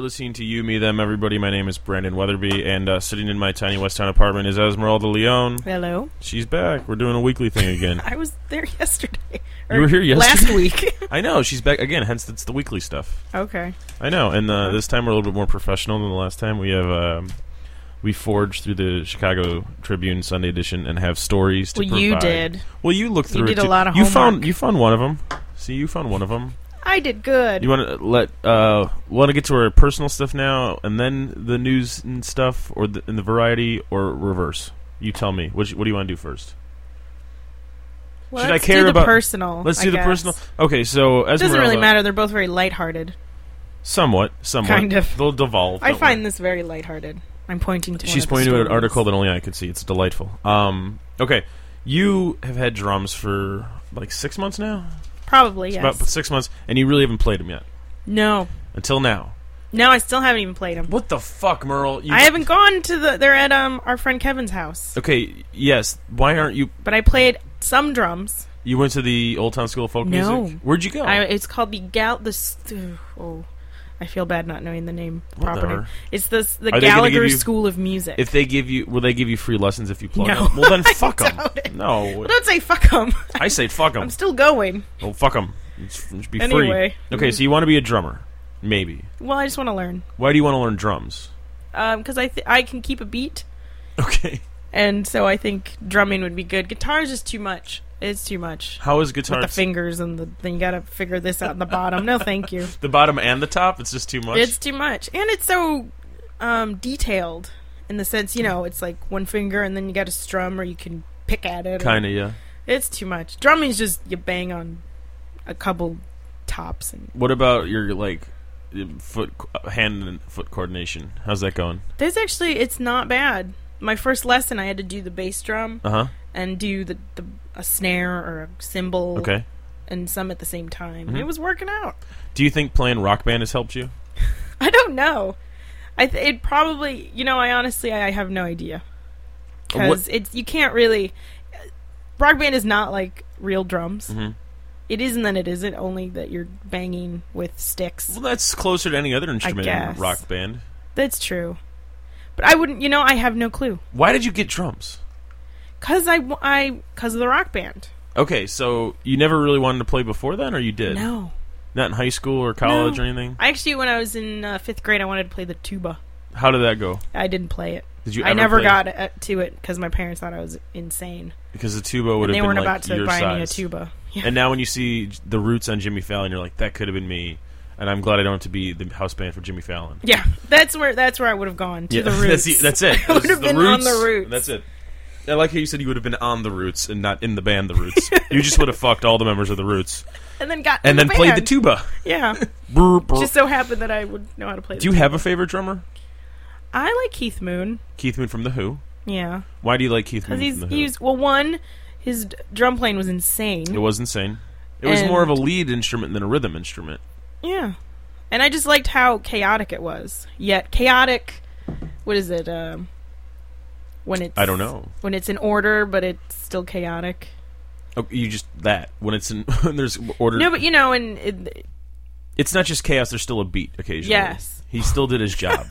listening to You, Me, Them, Everybody. My name is Brandon Weatherby, and sitting in my tiny West Town apartment is Esmeralda Leone. Hello. She's back. We're doing a weekly thing again. I was there yesterday. You were here yesterday? Last week. I know. She's back again, hence it's the weekly stuff. Okay. I know, and this time we're a little bit more professional than the last time. We have... we forged through the Chicago Tribune Sunday edition and have stories to provide. You did. Well, you looked through you it, did too. a lot of You homework. found one of them. See, you found one of them. I did good. You want to get to our personal stuff now, and then the news and stuff, or in the variety, or reverse? You tell me. What do you want to do first? Well, Should let's I care do the about personal? Let's do I the guess. personal. Okay, so Esmeralda, It doesn't really matter. They're both very lighthearted. Somewhat. Kind of. They'll devolve. I find this very lighthearted. I'm pointing to. She's pointing to an article that only I could see. It's delightful. Okay, you have had drums for like 6 months now. Probably, It's yes. about 6 months, and you really haven't played them yet. No. Until now. No, I still haven't even played them. What the fuck, Merle? I haven't gone to the... They're at our friend Kevin's house. Okay, yes. Why aren't you... But I played some drums. You went to the Old Town School of Folk No. Music? Where'd you go? It's called oh, I feel bad not knowing the name properly. Whatever. It's the Are they gonna Gallagher give you- School of Music. If they give you... Will they give you free lessons if you plug No. them? Well, then I fuck them. doubt it. No. Well, don't say fuck them. I say fuck them. I'm still going. Oh, fuck them. It should be Anyway. free. Okay, so you want to be a drummer. Maybe. Well, I just want to learn. Why do you want to learn drums? Because I can keep a beat, Okay. and so I think drumming would be good. Guitar is just too much. It's too much. How is guitar... With the fingers and then you got to figure this out in the bottom. No, thank you. The bottom and the top? It's just too much? It's too much, and it's so detailed in the sense, it's like one finger, and then you got to strum, or you can pick at it. Kind of, yeah. It's too much. Drumming's just you bang on a couple tops. And What about your, hand and foot coordination? How's that going? it's not bad. My first lesson, I had to do the bass drum and do a snare or a cymbal, Okay. and some at the same time. Mhm. It was working out. Do you think playing Rock Band has helped you? I don't know. It probably, I honestly, I have no idea. Because you can't really... Rock Band is not like real drums. Mm-hmm. It is and then it isn't, only that you're banging with sticks. Well, that's closer to any other instrument in guess. Rock Band. That's true. But I wouldn't, I have no clue. Why did you get drums? Because because of the Rock Band. Okay, so you never really wanted to play before then, or you did? No. Not in high school or college No. or anything? Actually, when I was in 5th grade, I wanted to play the tuba. How did that go? I didn't play it. Did you I ever never play got to it because my parents thought I was insane. Because the tuba would And have they been weren't like about to your buy me a size. tuba. Yeah. And now when you see the Roots on Jimmy Fallon, you're like, that could have been me. And I'm glad I don't have to be the house band for Jimmy Fallon. Yeah, that's where I would have gone, to the Roots. That's it. I would have been on the Roots. That's it. I like how you said you would have been on the Roots and not in the band The Roots. You just would have fucked all the members of the Roots. And then got And then the played the band. tuba. Yeah. Brr, brr. Just so happened that I would know how to play the Do you tuba. have a favorite drummer? I like Keith Moon. Keith Moon from The Who. Yeah. Why do you like Keith Moon Because from The Who? one, his drum playing was insane. It was insane. It was more of a lead instrument than a rhythm instrument. Yeah. And I just liked how chaotic it was. Yet chaotic, what is it? When it's... I don't know. When it's in order, but it's still chaotic. Oh, you just that when it's in when there's order. No, but and it's not just chaos. There's still a beat occasionally. Yes. He still did his job.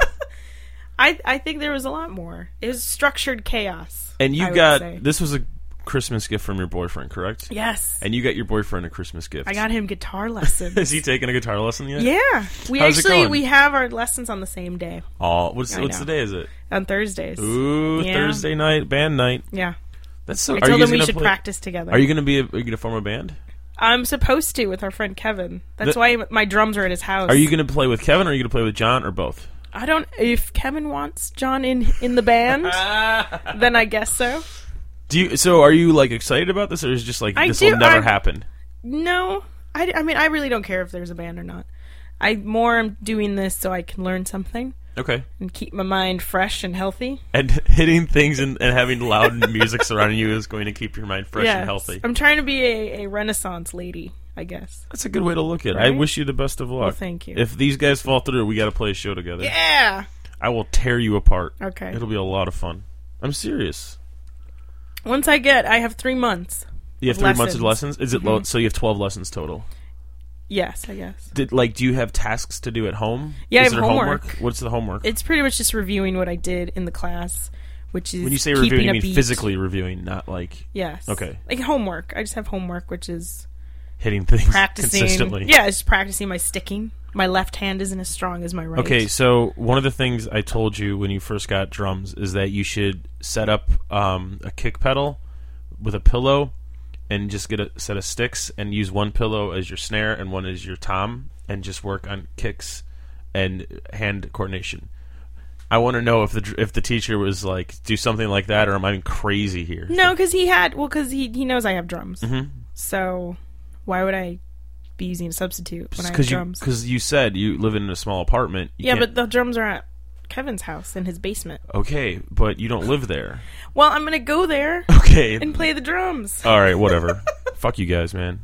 I think there was a lot more. It was structured chaos. And you I would got say. this was a Christmas gift from your boyfriend, correct? Yes. And you got your boyfriend a Christmas gift. I got him guitar lessons. Is he taking a guitar lesson yet? Yeah. How's it going? We have our lessons on the same day. Oh, what's I the know. day is it? On Thursdays. Ooh, Yeah. Thursday night, band night. Yeah. That's so. I Are told you him guys we gonna should play- practice together. Are you going to form a band? I'm supposed to with our friend Kevin. That's why my drums are at his house. Are you going to play with Kevin or are you going to play with John or both? I don't... If Kevin wants John in the band, then I guess so. So are you like excited about this or is it just like this will never happen? No. I mean, I really don't care if there's a band or not. I more am doing this so I can learn something. Okay. And keep my mind fresh and healthy. And hitting things and having loud music surrounding you is going to keep your mind fresh Yes. and healthy. I'm trying to be a Renaissance lady, I guess. That's a good way to look at it. Right? I wish you the best of luck. Well, thank you. If these guys fall through, we got to play a show together. Yeah! I will tear you apart. Okay. It'll be a lot of fun. I'm serious. Once I have 3 months. You have of 3 months of lessons? Is it low? So you have 12 lessons total? Yes, I guess. Do you have tasks to do at home? Yeah, Is I have there homework. What's the homework? It's pretty much just reviewing what I did in the class, which is when you say keeping reviewing, you a mean beat. physically reviewing, not like Yes. Okay. Like homework. I just have homework, which is hitting things practicing. consistently. Yeah, it's practicing my sticking. My left hand isn't as strong as my right. Okay, so one of the things I told you when you first got drums is that you should set up a kick pedal with a pillow and just get a set of sticks and use one pillow as your snare and one as your tom and just work on kicks and hand coordination. I want to know if the teacher was like, do something like that, or am I crazy here? No, because he knows I have drums. Mm-hmm. So why would I be using a substitute when I have drums? Because you said you live in a small apartment. Yeah, but the drums are at Kevin's house in his basement. Okay, but you don't live there. Well, I'm gonna go there. Okay. And play the drums. All right, whatever. Fuck you guys, man.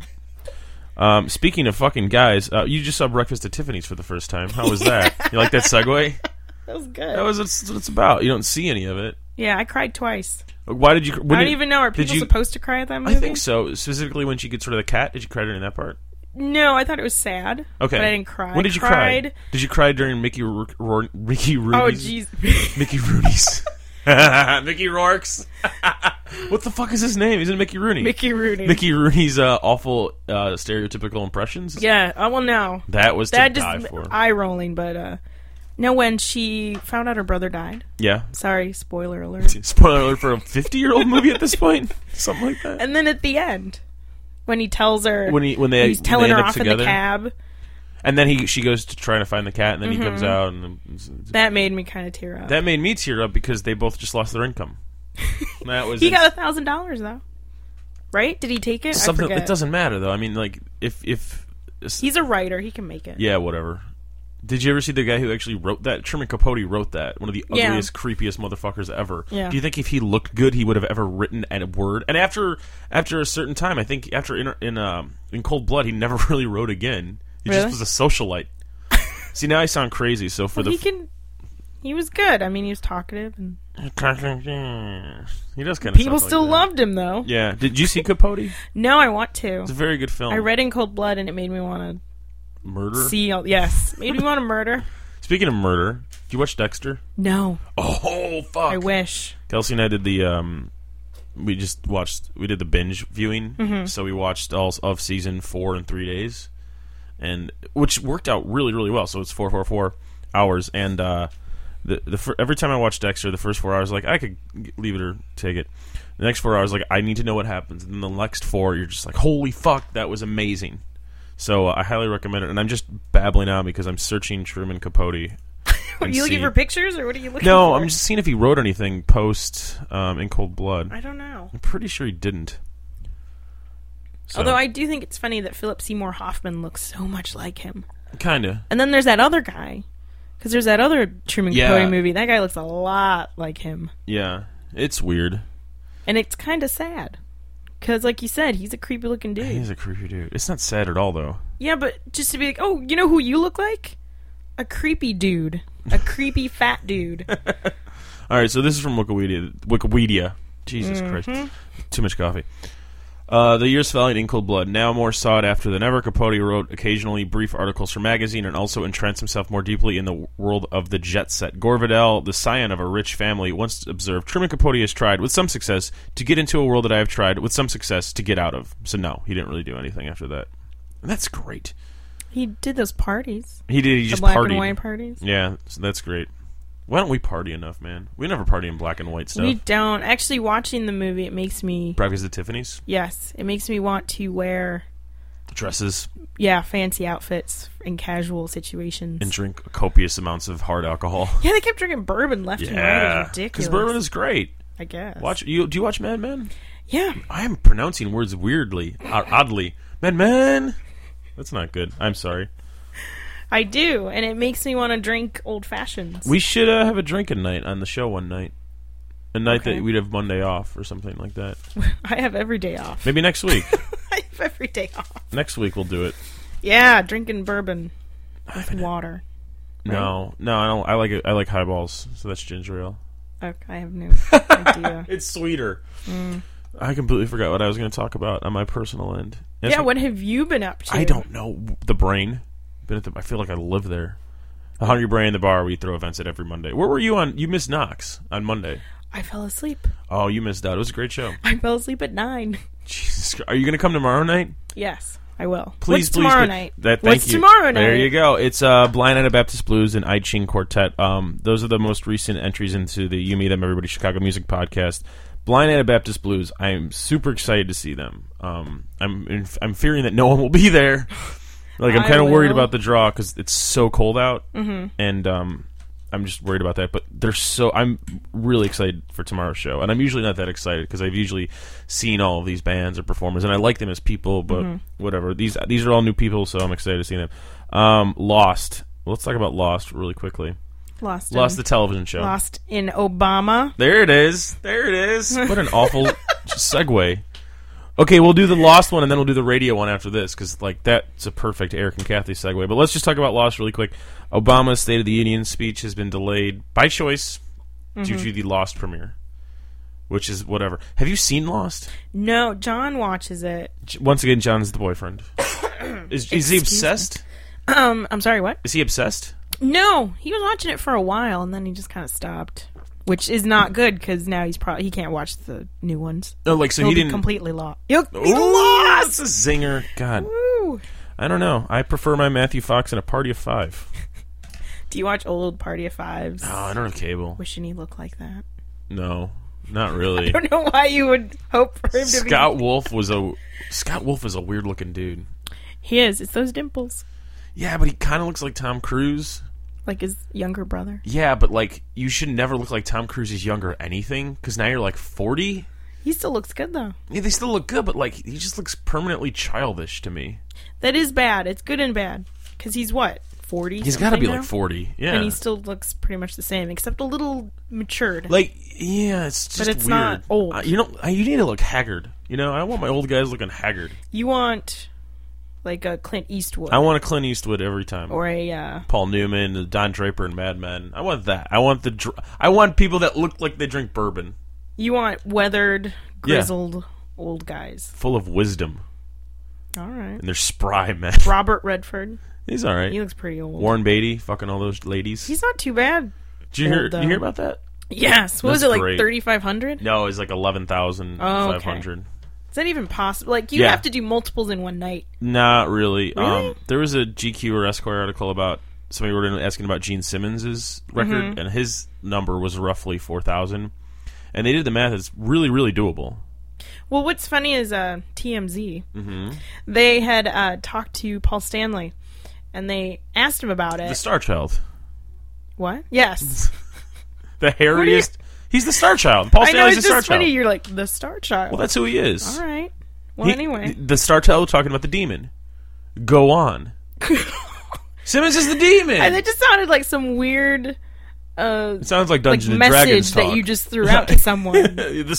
Speaking of fucking guys, you just saw Breakfast at Tiffany's for the first time. How was that? You like that segue? That was good. That was what it's about. You don't see any of it. Yeah, I cried twice. Why did you? I don't even know. Are people supposed to cry at that movie? I think so. Specifically when she gets rid of the cat. Did you cry during that part? No, I thought it was sad. Okay. But I didn't cry. When did you cry? Did you cry during Mickey Rooney's? Oh, jeez. Mickey Rooney's. Mickey Rourke's. What the fuck is his name? Isn't it Mickey Rooney? Mickey Rooney. Mickey Rooney's awful stereotypical impressions? Yeah. Well, no. That was that to die just for. eye-rolling, but... No, when she found out her brother died. Yeah. Sorry, spoiler alert. Spoiler alert for a 50-year-old movie at this point? Something like that. And then at the end, when he tells her... He's telling her off in the cab. And then she goes to try to find the cat, and then he comes out. And that made me kind of tear up. That made me tear up because they both just lost their income. That was he got $1,000, though. Right? Did he take it? Something, I forget. it doesn't matter, though. I mean, like, if he's a writer, he can make it. Yeah, whatever. Did you ever see the guy who actually wrote that? Truman Capote wrote that. One of the ugliest, creepiest motherfuckers ever. Yeah. Do you think if he looked good, he would have ever written a word? And after a certain time, I think after in Cold Blood, he never really wrote again. He just was a socialite. See, now I sound crazy. So he was good. I mean, he was talkative and he does kind of. People still loved him, though. Yeah. Did you see Capote? No, I want to. It's a very good film. I read In Cold Blood, and it made me want to murder. Yes, made me want to murder. Speaking of murder, do you watch Dexter? No. Oh fuck! I wish. Kelsey and I did the we did the binge viewing. Mm-hmm. So we watched all of season 4 in 3 days, and which worked out really, really well. So it's 4 hours, and every time I watch Dexter, the first 4 hours, like I could leave it or take it. The next 4 hours, like I need to know what happens, and then the next 4, you're just like, holy fuck, that was amazing. So I highly recommend it, and I'm just babbling out because I'm searching Truman Capote. Are you looking for pictures, or what are you looking for? No, I'm just seeing if he wrote anything post In Cold Blood. I don't know. I'm pretty sure he didn't. So. Although I do think it's funny that Philip Seymour Hoffman looks so much like him. Kinda. And then there's that other guy. Because there's that other Truman Capote movie. That guy looks a lot like him. Yeah. It's weird. And it's kind of sad. Because, like you said, he's a creepy-looking dude. He's a creepy dude. It's not sad at all, though. Yeah, but just to be like, oh, you know who you look like? A creepy dude. A creepy fat dude. All right, so this is from Wikipedia. Jesus Christ. Too much coffee. The years following In Cold Blood, now more sought after than ever, Capote wrote occasionally brief articles for magazine and also entranced himself more deeply in the world of the jet set. Gore Vidal, the scion of a rich family, once observed, Truman Capote has tried, with some success, to get into a world that I have tried, with some success, to get out of. So no, he didn't really do anything after that. And that's great. He did those parties. He did. He just partied. Black and white parties. Yeah, so that's great. Why don't we party enough, man? We never party in black and white stuff. We don't. Actually, watching the movie, it makes me... Breakfast at Tiffany's? Yes. It makes me want to wear... dresses. Yeah, fancy outfits in casual situations. And drink copious amounts of hard alcohol. Yeah, they kept drinking bourbon left and right. It was ridiculous. Because bourbon is great. I guess. Do you watch Mad Men? Yeah. I am pronouncing words weirdly, oddly. Mad Men! That's not good. I'm sorry. I do, and it makes me want to drink old fashions. We should have a drinking night on the show one night. A night that we'd have Monday off or something like that. I have every day off. Maybe next week. I have every day off. Next week we'll do it. Yeah, drinking bourbon with water. Right? No, I don't. I like it. I like highballs, so that's ginger ale. Okay, I have no idea. It's sweeter. I completely forgot what I was going to talk about on my personal end. What have you been up to? I don't know. The Brain. I feel like I live there. The Hungry Brain, the bar. We throw events at every Monday. Where were you on? You missed Knox on Monday. I fell asleep. Oh, you missed out. It was a great show. I fell asleep at 9. Jesus, are you going to come tomorrow night? Yes, I will. Please, What's tomorrow night? What's tomorrow night? There you go. It's Blind Anabaptist Blues and I Ching Quartet. Those are the most recent entries into the You Me Them Everybody Chicago Music Podcast. Blind Anabaptist Blues. I'm super excited to see them. I'm fearing that no one will be there. Like, I'm kind of worried about the draw because it's so cold out, and I'm just worried about that. But I'm really excited for tomorrow's show, and I'm usually not that excited because I've usually seen all of these bands or performers, and I like them as people. But whatever, these are all new people, so I'm excited to see them. Lost. Let's talk about Lost really quickly. Lost, the television show. Lost in Obama. There it is. What an awful segue. Okay, we'll do the Lost one, and then we'll do the radio one after this, because that's a perfect Eric and Kathy segue. But let's just talk about Lost really quick. Obama's State of the Union speech has been delayed by choice due to the Lost premiere, which is whatever. Have you seen Lost? No, John watches it. Once again, John's the boyfriend. Is he obsessed? I'm sorry, what? Is he obsessed? No, he was watching it for a while, and then he just kind of stopped. Which is not good because now he can't watch the new ones. Oh, so he didn't completely lost. He'll be lost. That's a zinger. God, Woo. I don't know. I prefer my Matthew Fox in A Party of Five. Do you watch old Party of Fives? Oh, I don't have cable. Wishing he looked like that. No, not really. I don't know why you would hope for him to be. Scott Wolf is a weird looking dude. He is. It's those dimples. Yeah, but he kind of looks like Tom Cruise. Like his younger brother. Yeah, but you should never look like Tom Cruise's younger anything, because now you're 40. He still looks good though. Yeah, they still look good, but he just looks permanently childish to me. That is bad. It's good and bad. Because he's what, 40? He's got to be now? 40. Yeah, and he still looks pretty much the same, except a little matured. Yeah, it's just but it's weird. not old. You need to look haggard. I don't want my old guys looking haggard. You want like a Clint Eastwood. I want a Clint Eastwood every time. Or a Paul Newman, Don Draper and Mad Men. I want that. I want people that look like they drink bourbon. You want weathered, grizzled old guys. Full of wisdom. All right. And they're spry, man. Robert Redford. He's all right. He looks pretty old. Warren Beatty, fucking all those ladies. He's not too bad. Did you hear about that? Yes. What was it, 3,500? No, it was 11,500. Okay. Is that even possible? You have to do multiples in one night. Not really. Really? There was a GQ or Esquire article about somebody wrote in asking about Gene Simmons' record, and his number was roughly 4,000. And they did the math. It's really, really doable. Well, what's funny is TMZ. They had talked to Paul Stanley, and they asked him about it. The Star Child. What? Yes. The hairiest. He's the Star Child. Paul Stanley's the Star Child. It's funny. You're like, the Star Child. Well, that's who he is. All right. Well, anyway. The Star Child talking about the demon. Go on. Simmons is the demon. And it just sounded like some weird... it sounds like Dungeons and message Dragons talk. that you just threw out to someone.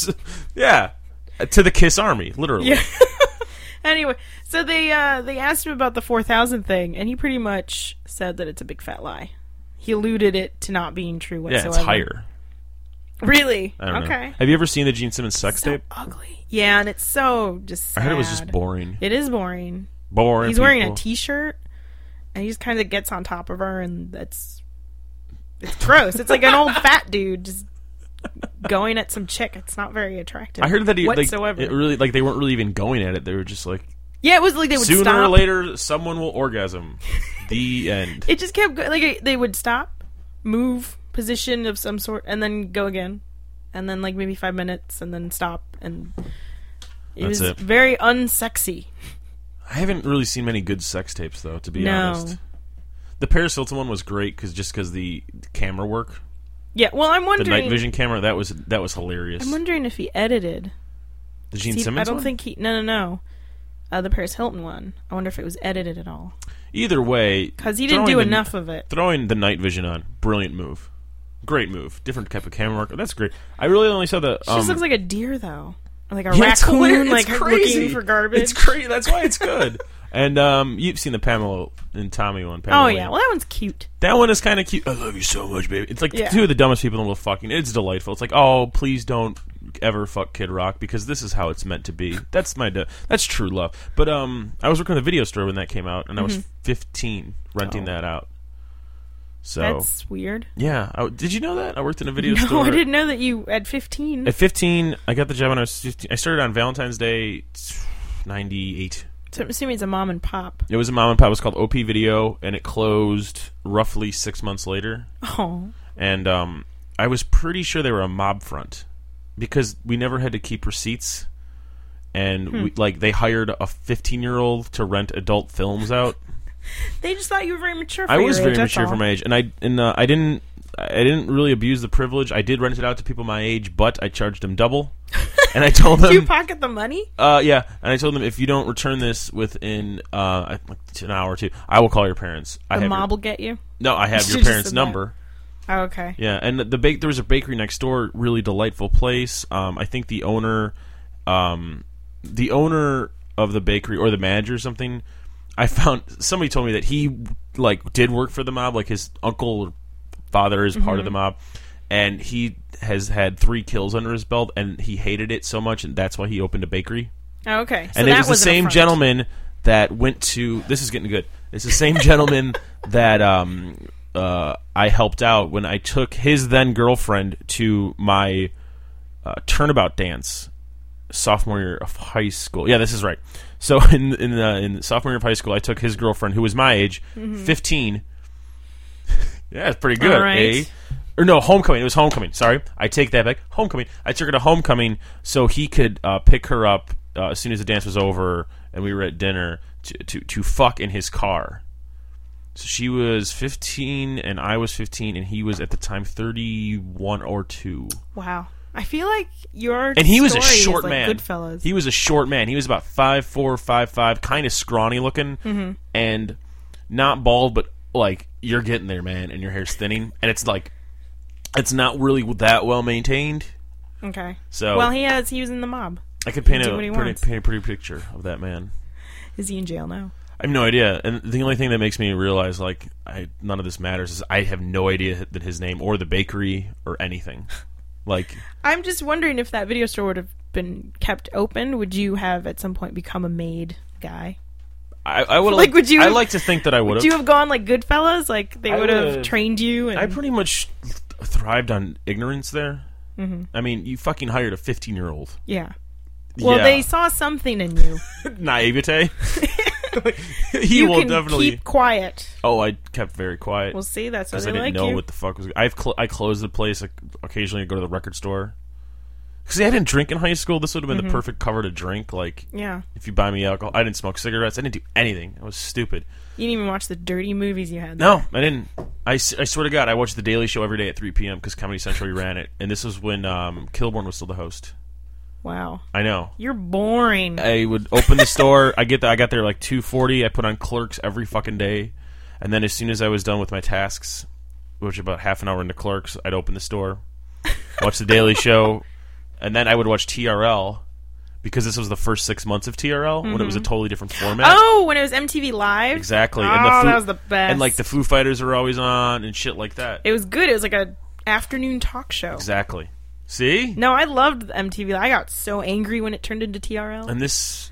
To the Kiss Army, literally. Yeah. Anyway, so they asked him about the 4,000 thing, and he pretty much said that it's a big fat lie. He alluded it to not being true whatsoever. Yeah, it's higher. Really? I don't know. Have you ever seen the Gene Simmons sex tape? Ugly. Yeah, and it's so just sad. I heard it was just boring. It is boring. He's wearing a t-shirt, and he just kind of gets on top of her, and it's gross. It's like an old fat dude just going at some chick. It's not very attractive. I heard that whatsoever. It really they weren't really even going at it. They were just yeah, it was like they would sooner stop. or later someone will orgasm. The end. It just kept going. They would stop, move position of some sort, and then go again, and then maybe 5 minutes, and then stop, and it was very unsexy. I haven't really seen many good sex tapes though, to be honest. The Paris Hilton one was great because the camera work. Yeah, well, I'm wondering the night vision camera that was hilarious. I'm wondering if he edited the Gene Simmons. I don't think he. No. The Paris Hilton one. I wonder if it was edited at all. Either way, because he didn't do enough of it. Throwing the night vision on, brilliant move. Great move. Different type of camera work. That's great. I really only saw the... She just looks like a deer, though. Like a raccoon, looking for garbage. It's crazy. That's why it's good. And you've seen the Pamela and Tommy one. Pamela yeah. Well, that one's cute. That one is kind of cute. I love you so much, baby. It's two of the dumbest people in the world fucking... It's delightful. It's oh, please don't would ever fuck Kid Rock because this is how it's meant to be. That's that's true love. But I was working at the video store when that came out, and I was 15 renting that out. So that's weird. Yeah. Did you know that? I worked in a video store. No, I didn't know that you at 15. At 15, I got the job when I was 15. I started on Valentine's Day, 98. So I'm assuming it's a mom and pop. It was a mom and pop. It was called OP Video, and it closed roughly 6 months later. Oh. And I was pretty sure they were a mob front because we never had to keep receipts, and they hired a 15-year-old to rent adult films out. They just thought you were very mature. I was very mature for my age, and I didn't really abuse the privilege. I did rent it out to people my age, but I charged them double. And I told them, did you pocket the money? Yeah, and I told them if you don't return this within an hour or two, I will call your parents. The mob will get you. No, I have your parents' number. Oh, okay. Yeah, and there was a bakery next door, really delightful place. I think the owner of the bakery or the manager or something. I found somebody told me that he did work for the mob, like his uncle or father is part of the mob, and he has had 3 kills under his belt, and he hated it so much, and that's why he opened a bakery. Oh, okay. So and it was the same gentleman that went to. This is getting good. It's the same gentleman that I helped out when I took his then girlfriend to my turnabout dance sophomore year of high school. Yeah, this is right. So in sophomore year of high school, I took his girlfriend, who was my age, 15. Yeah, it's pretty good. All right. Or no, homecoming. It was homecoming. Sorry, I take that back. Homecoming. I took her to homecoming so he could pick her up as soon as the dance was over, and we were at dinner to fuck in his car. So she was 15, and I was 15, and he was at the time 31 or 2. Wow. I feel like and he was a short man. Goodfellas. He was a short man. He was about 5'4", 5'5", kind of scrawny looking, and not bald, but you're getting there, man, and your hair's thinning, and it's not really that well maintained. Okay. So he was in the mob. I could paint a pretty picture of that man. Is he in jail now? I have no idea, and the only thing that makes me realize none of this matters is I have no idea that his name or the bakery or anything. I'm just wondering if that video store would have been kept open. Would you have at some point become a maid guy? I would I like to think that I would have. Would you have gone like Goodfellas? They would have trained you. And... I pretty much thrived on ignorance there. I mean, you fucking hired a 15-year-old. Yeah. Well, they saw something in you. Naivete. He you will can definitely keep quiet. Oh, I kept very quiet. Well, see, that's why they I didn't like know you. what the fuck was. I closed the place. Occasionally, I go to the record store. Because I didn't drink in high school. This would have been the perfect cover to drink. Yeah. If you buy me alcohol, I didn't smoke cigarettes. I didn't do anything. I was stupid. You didn't even watch the dirty movies you had. No, I didn't. I swear to God, I watched The Daily Show every day at 3 p.m. because Comedy Central ran it, and this was when Kilborn was still the host. Wow. I know. You're boring. I would open the store. I got there 2:40. I put on Clerks every fucking day, and then as soon as I was done with my tasks, which was about half an hour into Clerks, I'd open the store, watch The Daily Show, and then I would watch TRL because this was the first 6 months of TRL when it was a totally different format. Oh, when it was MTV Live? Exactly. Oh, and that was the best. And the Foo Fighters were always on and shit like that. It was good. It was like a afternoon talk show. Exactly. See? No, I loved MTV. I got so angry when it turned into TRL. And this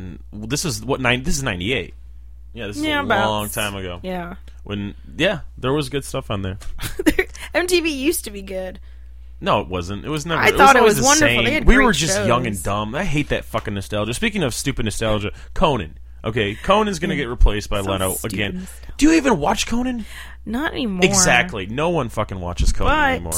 is what this is 98. Yeah, this is a long time ago. Yeah. There was good stuff on there. MTV used to be good. No, it wasn't. It was never. I thought it was wonderful. Same. They had we great were just shows. young and dumb. I hate that fucking nostalgia. Speaking of stupid nostalgia, Conan. Okay, Conan's going to get replaced by Leno again. Nostalgia. Do you even watch Conan? Not anymore. Exactly. No one fucking watches Conan anymore.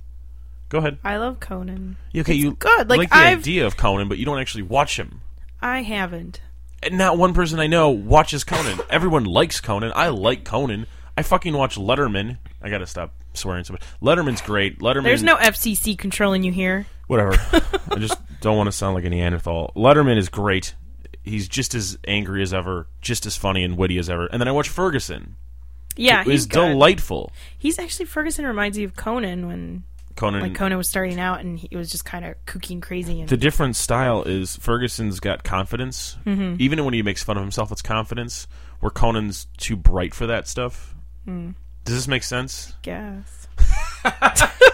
Go ahead. I love Conan. Okay, it's you good. like the idea of Conan, but you don't actually watch him. I haven't. And not one person I know watches Conan. Everyone likes Conan. I like Conan. I fucking watch Letterman. I gotta stop swearing so much. Letterman's great. There's no FCC controlling you here. Whatever. I just don't want to sound like a Neanderthal. Letterman is great. He's just as angry as ever, just as funny and witty as ever. And then I watch Ferguson. Yeah, he's delightful. Ferguson reminds me of Conan when Conan was starting out and he was just kind of kooky and crazy. The different style is Ferguson's got confidence. Mm-hmm. Even when he makes fun of himself, it's confidence. Where Conan's too bright for that stuff. Mm. Does this make sense? Guess.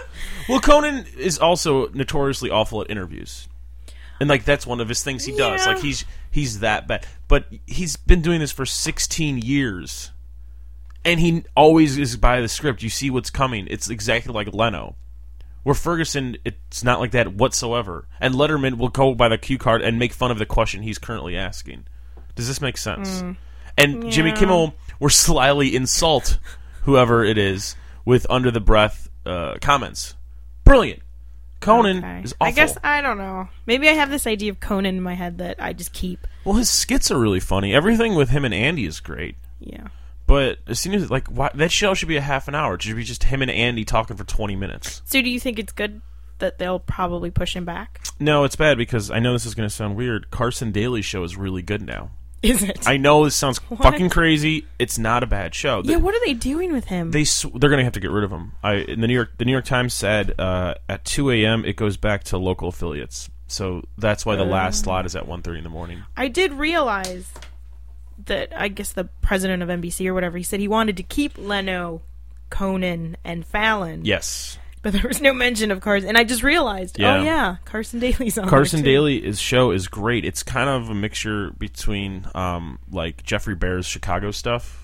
Well, Conan is also notoriously awful at interviews. And, like, that's one of his things he does. Like, he's that bad. But he's been doing this for 16 years. And he always is by the script. You see what's coming. It's exactly like Leno. Where Ferguson, it's not like that whatsoever. And Letterman will go by the cue card and make fun of the question he's currently asking. Does this make sense? And Jimmy Kimmel will slyly insult whoever it is with under-the-breath comments. Brilliant. Conan is awful. I guess, I don't know. Maybe I have this idea of Conan in my head that I just keep. Well, his skits are really funny. Everything with him and Andy is great. Yeah. But as soon as, like, that show should be a half an hour. It should be just him and Andy talking for 20 minutes. So do you think it's good that they'll probably push him back? No, it's bad because I know this is going to sound weird. Carson Daly's show is really good now. Is it? I know this sounds fucking crazy. It's not a bad show. Yeah, what are they doing with him? They're going to have to get rid of him. The New York Times said at 2 a.m. it goes back to local affiliates. So that's why the last slot is at 1:30 in the morning. I did realize that, I guess the president of NBC or whatever, he said he wanted to keep Leno, Conan, and Fallon. Yes. But there was no mention of Carson. And I just realized, Carson Daly's on Carson there too. Daly's show is great. It's kind of a mixture between like Jeffrey Bear's Chicago stuff,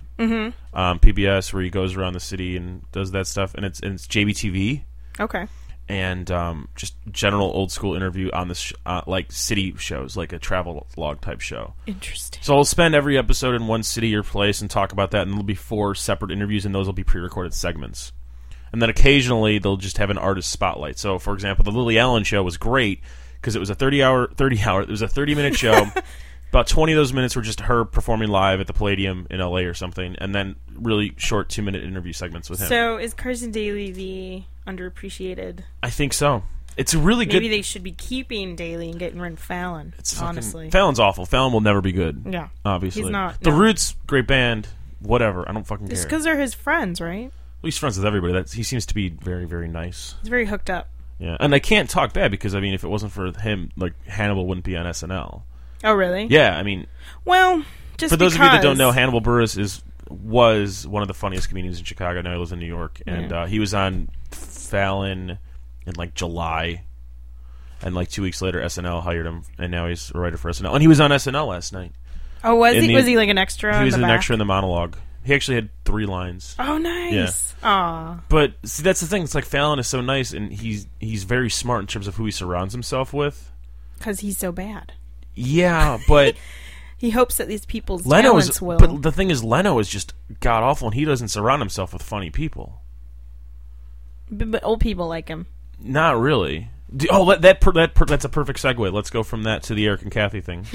PBS, where he goes around the city and does that stuff, and it's JBTV. Okay. And just general old school interview on this like city shows, like a travel log type show. Interesting. So I'll spend every episode in one city or place and talk about that, and there'll be 4 separate interviews, and those will be pre-recorded segments. And then occasionally they'll just have an artist spotlight. So, for example, the Lily Allen show was great because it was a 30-minute show. About 20 of those minutes were just her performing live at the Palladium in LA or something, and then really short 2-minute interview segments with him. So is Carson Daly the underappreciated? I think so. It's a really good. Maybe they should be keeping Daly and getting rid of Fallon. Honestly, Fallon's awful. Fallon will never be good. Yeah, obviously he's not. The Roots, great band. Whatever. I don't fucking care. It's because they're his friends, right? Well, he's friends with everybody. He seems to be very, very nice. He's very hooked up. Yeah, and I can't talk bad because I mean, if it wasn't for him, like Hannibal wouldn't be on SNL. Oh, really? Yeah, I mean, well, just for those of you that don't know, Hannibal Buress was one of the funniest comedians in Chicago. Now he lives in New York, and he was on Fallon in like July, and like 2 weeks later, SNL hired him, and now he's a writer for SNL. And he was on SNL last night. Oh, was he? Was he like an extra? He was an extra in the monologue. He actually had 3 lines. Oh, nice. Yeah. Aw. But see, that's the thing. It's like Fallon is so nice, and he's very smart in terms of who he surrounds himself with. Because he's so bad. Yeah, but he hopes that these people's talents will. But the thing is, Leno is just god awful, and he doesn't surround himself with funny people. But old people like him. Not really. That's a perfect segue. Let's go from that to the Eric and Kathy thing.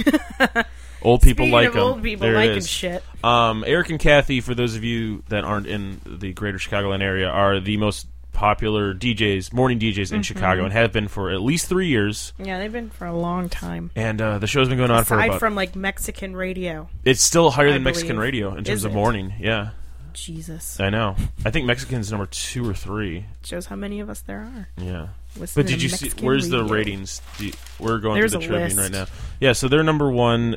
Old people Speaking like of him. Old people there liking shit. Eric and Kathy, for those of you that aren't in the greater Chicagoland area, are the most popular DJs, morning DJs in Chicago, and have been for at least 3 years. Yeah, they've been for a long time. And the show's been going on for aside from like Mexican radio. It's still higher than Mexican radio in terms of morning. Yeah. Jesus. I know. I think Mexican's number 2 or 3. Shows how many of us there are. Yeah. But did you see? Where's the ratings? We're going There's to the Tribune list right now. Yeah, so they're number 1,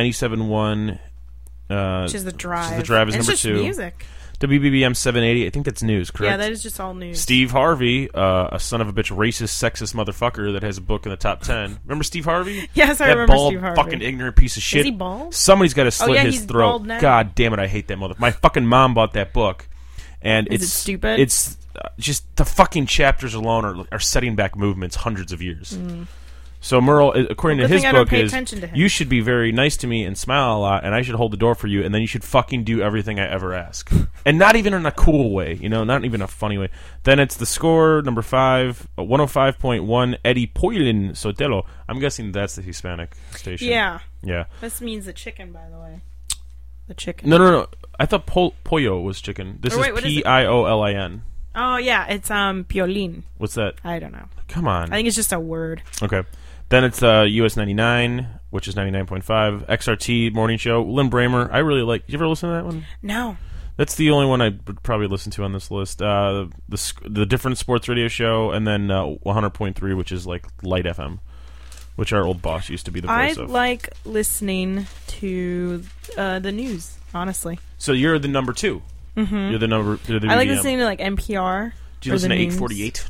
97.1. Which is the Drive. The Drive is and number it's 2. Just music. WBBM 780. I think that's news, correct? Yeah, that is just all news. Steve Harvey, a son of a bitch, racist, sexist motherfucker that has a book in the top 10. Remember Steve Harvey? Yes, I remember bald, Steve Harvey. Fucking ignorant piece of shit. Is he bald? Somebody's got to slit his he's throat. bald now. God damn it, I hate that motherfucker. My fucking mom bought that book, and is it's it stupid. It's just the fucking chapters alone are setting back movements hundreds of years. So Merle, according to his book, is you should be very nice to me and smile a lot, and I should hold the door for you, and then you should fucking do everything I ever ask, and not even in a cool way, not even a funny way. Then it's The Score, number 5, 105.1, Eddie Poilin Sotelo. I'm guessing that's the Hispanic station. Yeah. Yeah. This means the chicken, by the way. The chicken. No. I thought pollo was chicken. This is Piolin. Oh yeah, it's Piolín. What's that? I don't know. Come on. I think it's just a word. Okay. Then it's US 99, which is 99.5. XRT morning show. Lynn Bramer. I really like. You ever listen to that one? No. That's the only one I would probably listen to on this list. The different sports radio show, and then 100.3, which is like Light FM, which our old boss used to be the voice of. I like listening to the news, honestly. So you're the number 2. Mm-hmm. You're the I like listening to like NPR. Do you listen to 848?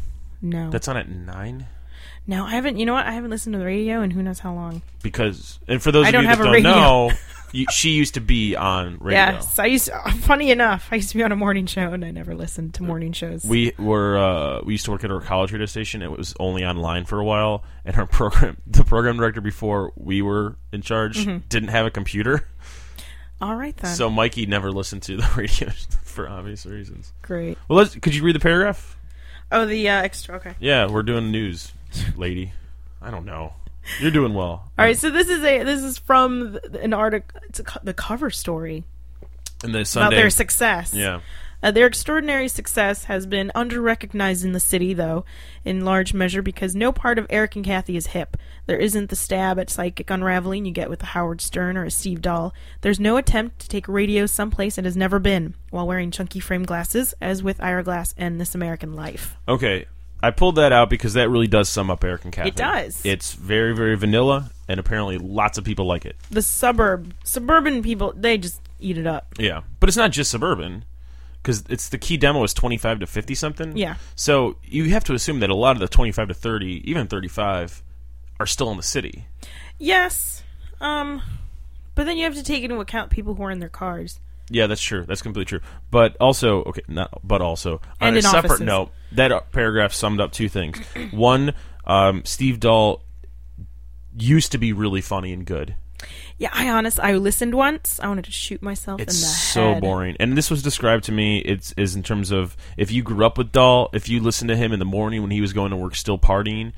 No. That's on at 9? No, I haven't. You know what? I haven't listened to the radio in who knows how long. Because, and for those of you that don't know, she used to be on radio. Yes, funny enough, I used to be on a morning show, and I never listened to morning shows. We used to work at our college radio station. It was only online for a while, and the program director before we were in charge didn't have a computer. All right then. So Mikey never listened to the radio for obvious reasons. Great. Well, could you read the paragraph? Oh, the extra. Okay. Yeah, we're doing news, lady. I don't know. You're doing well. All right, so this is from an article. It's the cover story and the Sunday, about their success. Yeah, their extraordinary success has been under-recognized in the city, though, in large measure because no part of Eric and Kathy is hip. There isn't the stab at psychic unraveling you get with a Howard Stern or a Steve Dahl. There's no attempt to take radio someplace it has never been, while wearing chunky frame glasses, as with Ira Glass and This American Life. Okay. I pulled that out because that really does sum up Eric and Kathy. It does. It's very, very vanilla, and apparently lots of people like it. The suburban people, they just eat it up. Yeah. But it's not just suburban, because it's the key demo is 25 to 50-something. Yeah. So you have to assume that a lot of the 25 to 30, even 35, are still in the city. Yes. But then you have to take into account people who are in their cars. Yeah, that's true. That's completely true. But also, on a separate note, that paragraph summed up two things. One, Steve Dahl used to be really funny and good. Yeah, I listened once. I wanted to shoot myself in the head. It's so boring. And this was described to me, is in terms of, if you grew up with Dahl, if you listened to him in the morning when he was going to work still partying,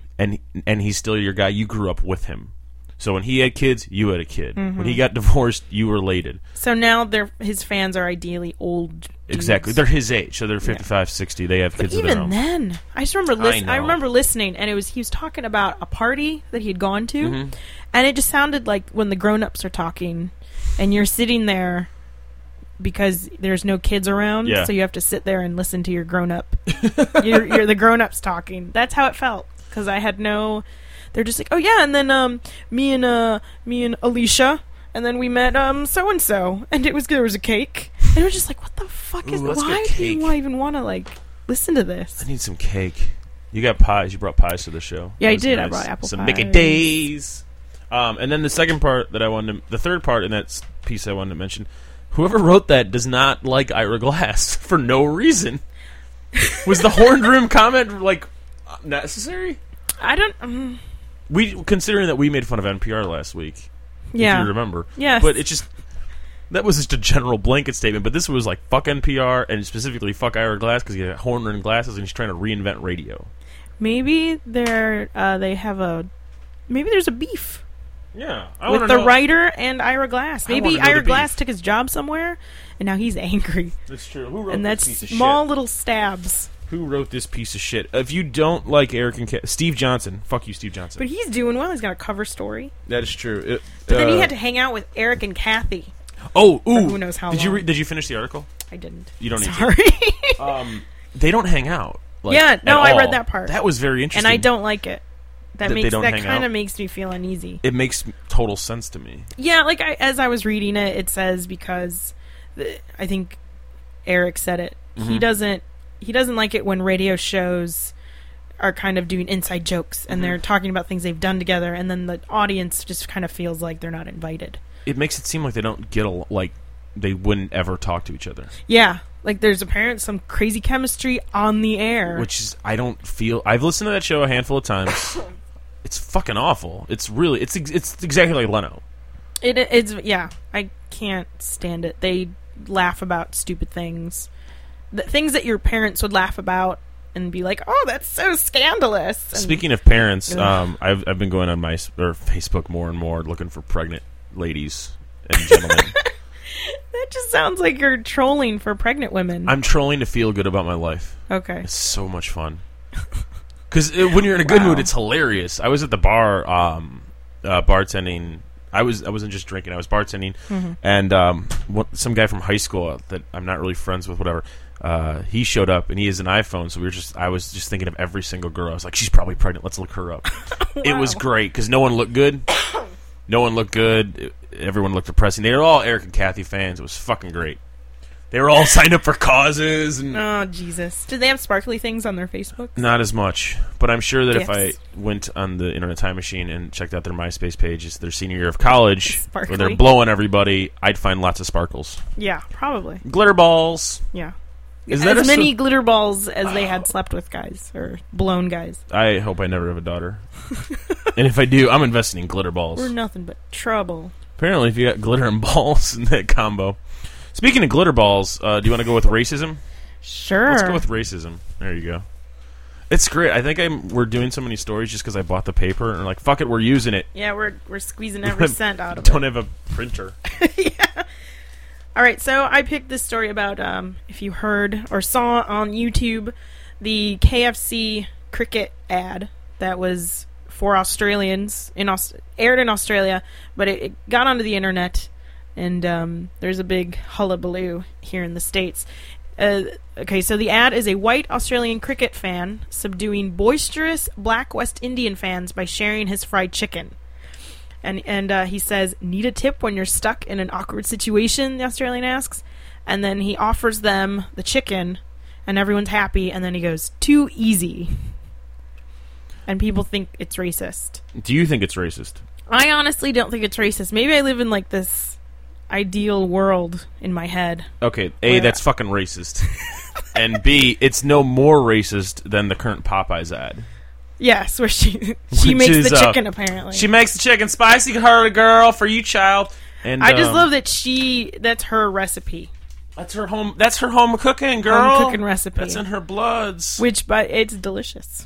and he's still your guy, you grew up with him. So when he had kids, you had a kid. When he got divorced, you were related. So now his fans are ideally old dudes. Exactly. They're his age, so they're 55, 60. They have kids of their own. Even then, I just remember I remember listening, and he was talking about a party that he had gone to, and it just sounded like when the grown-ups are talking, and you're sitting there because there's no kids around, so you have to sit there and listen to your grown-up. you're the grown-ups talking. That's how it felt, because I had no... They're just like, oh yeah, and then me and Alicia, and then we met so and so, and there was a cake, and it was just like, what the fuck is? Why do you even want to listen to this? I need some cake. You got pies. You brought pies to the show. Yeah, I did. Nice. I brought apple some pies. Mickey Days. And then the second part the third part in that piece I wanted to mention. Whoever wrote that does not like Ira Glass for no reason. Was the horned room comment necessary? I don't. Considering that we made fun of NPR last week, if you remember. Yes. But that was just a general blanket statement, but this was like, fuck NPR, and specifically fuck Ira Glass, because he had horn-rimmed glasses, and he's trying to reinvent radio. Maybe maybe there's a beef. Yeah. With the writer and Ira Glass. Maybe Ira Glass took his job somewhere, and now he's angry. That's true. Who wrote and this that's piece of small shit? Little stabs. Who wrote this piece of shit? If you don't like Eric and Steve Johnson, fuck you, Steve Johnson. But he's doing well. He's got a cover story. That is true. But then he had to hang out with Eric and Kathy. Oh, ooh! Who knows how long? Did you finish the article? I didn't. You don't need to. Sorry. They don't hang out. I read that part. That was very interesting, and I don't like it. That kind of makes makes me feel uneasy. It makes total sense to me. Yeah, as I was reading it, it says because I think Eric said it. Mm-hmm. He doesn't like it when radio shows are kind of doing inside jokes and they're talking about things they've done together, and then the audience just kind of feels like they're not invited. It makes it seem like they don't get they wouldn't ever talk to each other. Yeah, there's apparently some crazy chemistry on the air, which is I've listened to that show a handful of times. It's fucking awful. It's really it's exactly like Leno. It's I can't stand it. They laugh about stupid things. The things that your parents would laugh about and be like, "Oh, that's so scandalous." And speaking of parents, I've been going on Facebook more and more looking for pregnant ladies and gentlemen. That just sounds like you're trolling for pregnant women. I'm trolling to feel good about my life. Okay, it's so much fun. Because when you're in a good mood, it's hilarious. I was at the bar bartending. I wasn't just drinking. I was bartending, and some guy from high school that I'm not really friends with, whatever. He showed up, and he has an iPhone. So I was just thinking of every single girl. I was like, she's probably pregnant. Let's look her up. Wow. It was great because no one looked good. Everyone looked depressing. They were all Eric and Kathy fans. It was fucking great. They were all signed up for causes. And oh, Jesus. Did they have sparkly things on their Facebook? Not as much. But I'm sure that if I went on the Internet Time Machine and checked out their MySpace pages, their senior year of college, where they're blowing everybody, I'd find lots of sparkles. Yeah, probably. Glitter balls. Yeah. As many glitter balls as they had slept with guys, or blown guys. I hope I never have a daughter. And if I do, I'm investing in glitter balls. We're nothing but trouble. Apparently, if you got glitter and balls in that combo. Speaking of glitter balls, do you want to go with racism? Sure. Let's go with racism. There you go. It's great. I think we're doing so many stories just because I bought the paper and like, fuck it, we're using it. Yeah, we're squeezing every cent out of Don't have a printer. Yeah. All right, so I picked this story about, if you heard or saw on YouTube, the KFC cricket ad that was for Australians, aired in Australia, but it got onto the internet. And there's a big hullabaloo here in the States. Okay, so the ad is a white Australian cricket fan subduing boisterous black West Indian fans by sharing his fried chicken. And he says, need a tip when you're stuck in an awkward situation, the Australian asks. And then he offers them the chicken, and everyone's happy. And then he goes, too easy. And people think it's racist. Do you think it's racist? I honestly don't think it's racist. Maybe I live in like this ideal world in my head. Okay, A, that's fucking racist. And B, it's no more racist than the current Popeyes ad. Yes, where she makes the chicken, apparently. She makes the chicken spicy, hurry girl, for you, child. And I just love that that's her recipe. That's her home cooking, girl. Home cooking recipe. That's in her bloods. But it's delicious.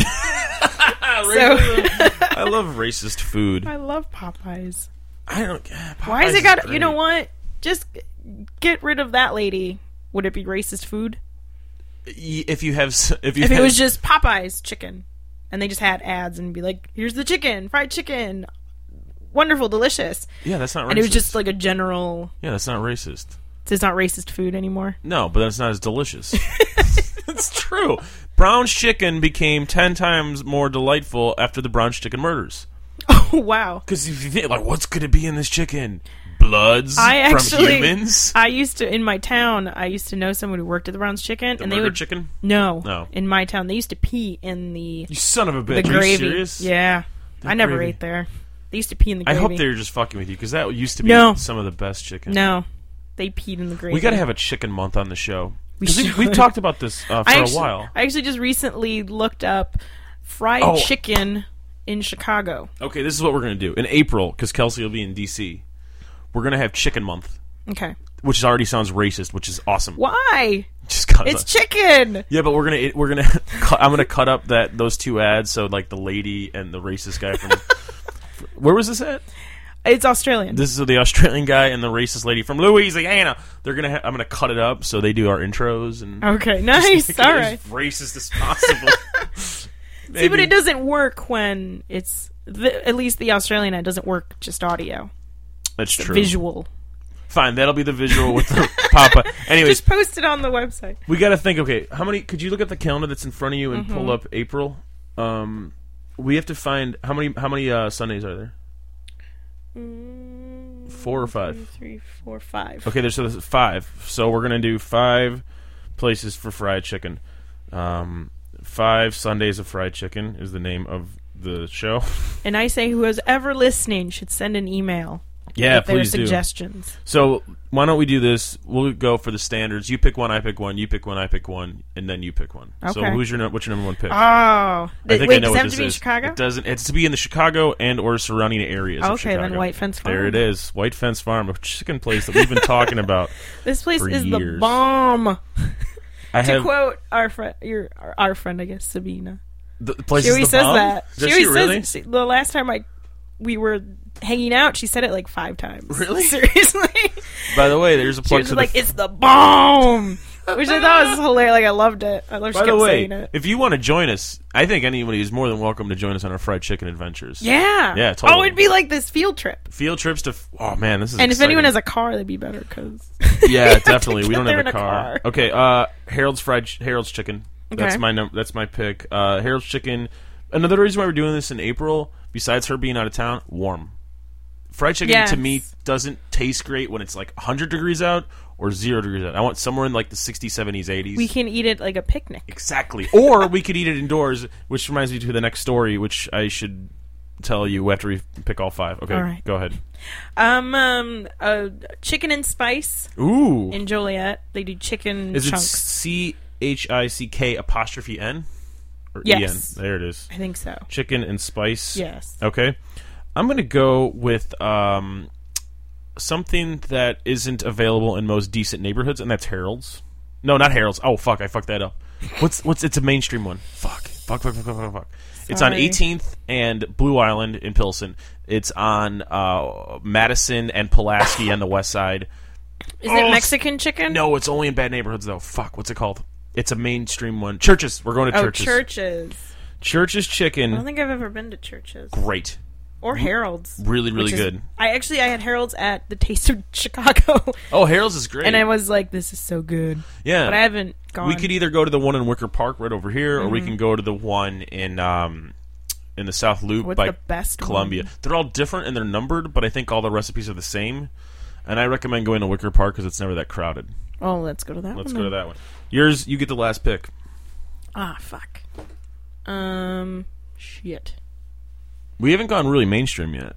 I love racist food. I love Popeyes. I don't get Popeyes. Why is it got? You know what? Just get rid of that lady. Would it be racist food? If it was just Popeyes chicken, and they just had ads and be like, "Here's the chicken, fried chicken, wonderful, delicious." Yeah, that's not racist. And it was just like a general. Yeah, that's not racist. So it's not racist food anymore. No, but that's not as delicious. It's true. Brown's chicken became 10 times more delightful after the Brown's chicken murders. Oh, wow. Because if you think, like, what's going to be in this chicken? Bloods from humans? In my town, I used to know someone who worked at the Brown's Chicken. The murder chicken? No. In my town, they used to pee in the... You son of a bitch. The gravy. Are you serious? Yeah. I never ate there. They used to pee in the gravy. I hope they were just fucking with you, because that used to be some of the best chicken. No. They peed in the gravy. We got to have a chicken month on the show. We've talked about this for a while. I actually just recently looked up fried chicken in Chicago. Okay, this is what we're going to do. In April, because Kelsey will be in D.C., we're going to have chicken month. Okay. Which already sounds racist, which is awesome. Why? Just cause it's chicken. Yeah, but I'm gonna cut up those two ads, so like the lady and the racist guy from where was this at? It's Australian. This is the Australian guy and the racist lady from Louisiana. I'm gonna cut it up so they do our intros and okay, nice. All right, as racist as possible. See, but it doesn't work when it's at least the Australian ad doesn't work just audio. That's true. Visual. Fine, that'll be the visual with the Papa. Anyways, just post it on the website. We got to think. Okay, how many? Could you look at the calendar that's in front of you and pull up April? We have to find how many Sundays are there? 4 or 5? 3, 4, 5. Okay, there's 5. So we're gonna do 5 places for fried chicken. 5 Sundays of fried chicken is the name of the show. And I say, who is ever listening should send an email. Yeah, please do. Suggestions. So why don't we do this? We'll go for the standards. You pick one, I pick one. You pick one, I pick one, and then you pick one. Okay. So what's your number one pick? Oh, I think wait, I know does it what have this to be in is. Chicago? It doesn't. It's to be in the Chicago and or surrounding areas. Okay, of Chicago. then White Fence Farm. There it is, White Fence Farm, a chicken place that we've been talking about. This place is years. the bomb. To quote our friend, I guess, Sabina. The place she always is the says bomb? that. Does she really? The last time we were hanging out, she said it like 5 times. Really? Seriously? By the way, there's a plug she was like, it's the bomb! Which I thought was hilarious. Like, I loved it. I loved she kept saying it. If you want to join us, I think anybody is more than welcome to join us on our fried chicken adventures. Yeah. Yeah, totally. Oh, it'd be like this field trip. Field trips to... Oh, man, this is And exciting. if anyone has a car, that'd be better, because... Yeah, definitely. We don't have a car. Okay, Harold's chicken. Okay. That's my pick. Harold's chicken. Another reason why we're doing this in April, besides her being out of town, warm. Fried chicken to me doesn't taste great when it's like 100 degrees out or 0 degrees out. I want somewhere in like the 60s, 70s, 80s. We can eat it like a picnic. Exactly. Or we could eat it indoors, which reminds me to the next story, which I should tell you after we pick all 5. Okay, all right. Go ahead. Chicken and Spice. Ooh. In Joliet, they do chicken chunks. Is it CHICK''N? Or yes. EN? There it is. I think so. Chicken and Spice. Yes. Okay. I'm going to go with something that isn't available in most decent neighborhoods, and that's Harold's. No, not Harold's. Oh, fuck, I fucked that up. What's it's a mainstream one. Fuck. It's on 18th and Blue Island in Pilsen. It's on Madison and Pulaski on the west side. Is it Mexican chicken? No, it's only in bad neighborhoods, though. Fuck, what's it called? It's a mainstream one. Churches. We're going to Churches. Churches. Churches Chicken. I don't think I've ever been to Churches. Great. Or Harold's. Really, really good. I had Harold's at the Taste of Chicago. Oh, Harold's is great. And I was like, this is so good. Yeah. But I haven't gone. We could either go to the one in Wicker Park right over here, or we can go to the one in the South Loop by the best Columbia. one? They're all different and they're numbered, but I think all the recipes are the same. And I recommend going to Wicker Park because it's never that crowded. Oh, let's go to that one. Let's go to that one. Yours, you get the last pick. Ah, fuck. Shit. We haven't gone really mainstream yet.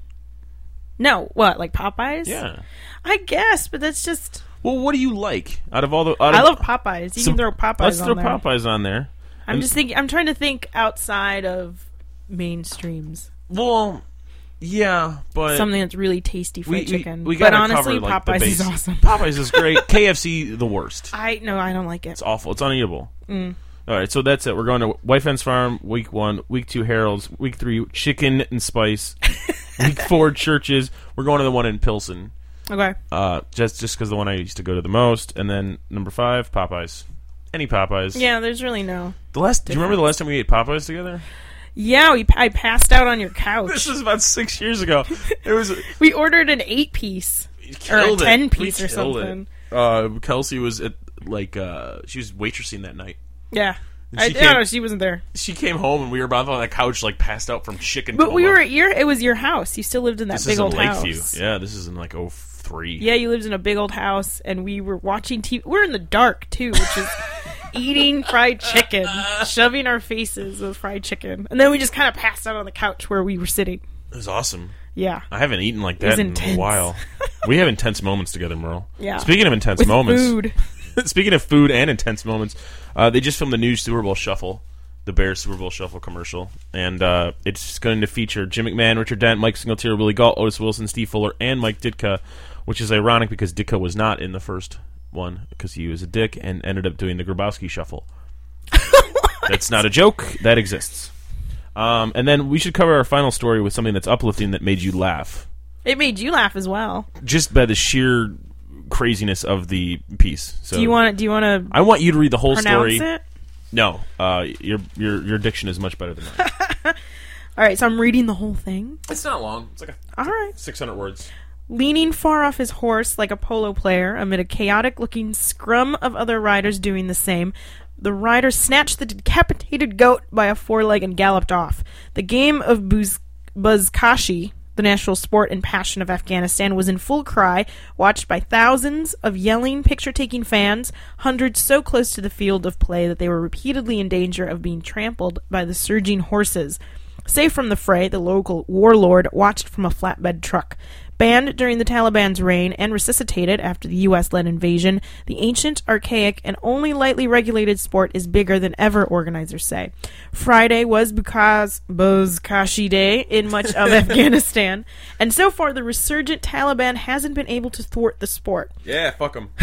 No, what, like Popeyes? Yeah. I guess, but that's just... Well, what do you like out of all the... I love Popeyes. You can throw Popeyes on there. Let's throw Popeyes on there. I'm trying to think outside of mainstreams. Well, yeah, but... Something that's really tasty fried chicken. We but gotta honestly, cover, like, Popeyes is awesome. Popeyes is great. KFC, the worst. I don't like it. It's awful. It's uneatable. Mm. All right, so that's it. We're going to White Fence Farm, week 1. Week 2, Harold's. Week 3, Chicken and Spice. Week 4, Churches. We're going to the one in Pilsen. Okay. Just because the one I used to go to the most. And then number 5, Popeyes. Any Popeyes. Yeah, there's really no Do you remember the last time we ate Popeyes together? Yeah, I passed out on your couch. This was about 6 years ago. We ordered an 8-piece. Or a 10-piece or something. Kelsey was at, she was waitressing that night. Yeah. She wasn't there. She came home and we were both on the couch, passed out from chicken But coma. we were at it was your house. You still lived in that big old house. This is in Lakeview. Yeah, this is in 03. Yeah, you lived in a big old house and we were watching TV. We're in the dark too, which is eating fried chicken, shoving our faces with fried chicken. And then we just kind of passed out on the couch where we were sitting. It was awesome. Yeah. I haven't eaten like that in a while. We have intense moments together, Merle. Yeah. Speaking of intense with moments. Food. Speaking of food and intense moments, they just filmed the new Super Bowl Shuffle, the Bears Super Bowl Shuffle commercial, and it's going to feature Jim McMahon, Richard Dent, Mike Singletary, Willie Gault, Otis Wilson, Steve Fuller, and Mike Ditka, which is ironic because Ditka was not in the first one because he was a dick and ended up doing the Grabowski Shuffle. That's not a joke. That exists. And then we should cover our final story with something that's uplifting that made you laugh. It made you laugh as well. Just by the sheer craziness of the piece. So do you want to? I want you to read the whole story. It? No, your diction is much better than mine. All right, so I'm reading the whole thing. It's not long. It's all right, 600 words. Leaning far off his horse like a polo player amid a chaotic-looking scrum of other riders doing the same, the rider snatched the decapitated goat by a foreleg and galloped off. The game of Buzkashi, the national sport and passion of Afghanistan, was in full cry, watched by thousands of yelling, picture-taking fans, hundreds so close to the field of play that they were repeatedly in danger of being trampled by the surging horses. Safe from the fray, the local warlord watched from a flatbed truck. Banned during the Taliban's reign and resuscitated after the U.S.-led invasion, the ancient, archaic, and only lightly regulated sport is bigger than ever, organizers say. Friday was Buzkashi Day in much of Afghanistan, and so far the resurgent Taliban hasn't been able to thwart the sport. Yeah, fuck them.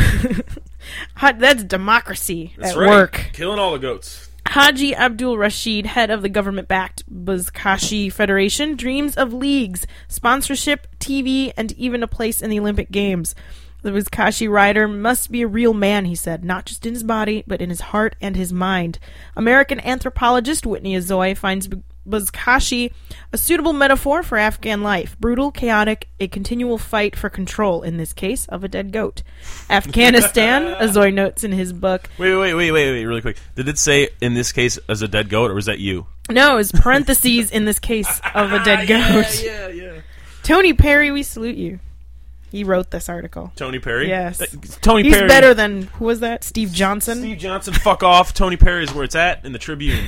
That's democracy That's at right. work. Killing all the goats. Haji Abdul Rashid, head of the government-backed Buzkashi Federation, dreams of leagues, sponsorship, TV, and even a place in the Olympic Games. The Buzkashi rider must be a real man, he said, not just in his body, but in his heart and his mind. American anthropologist Whitney Azoy finds Buzkashi a suitable metaphor for Afghan life. Brutal, chaotic, a continual fight for control, in this case, of a dead goat. Afghanistan, Azoy notes in his book. Wait, really quick. Did it say, in this case, as a dead goat, or was that you? No, it's parentheses, in this case, of a dead goat. Yeah. Tony Perry, we salute you. He wrote this article. Tony Perry? Yes. Tony He's Perry. He's better than, who was that? Steve Johnson? Steve Johnson, fuck off. Tony Perry is where it's at in the Tribune.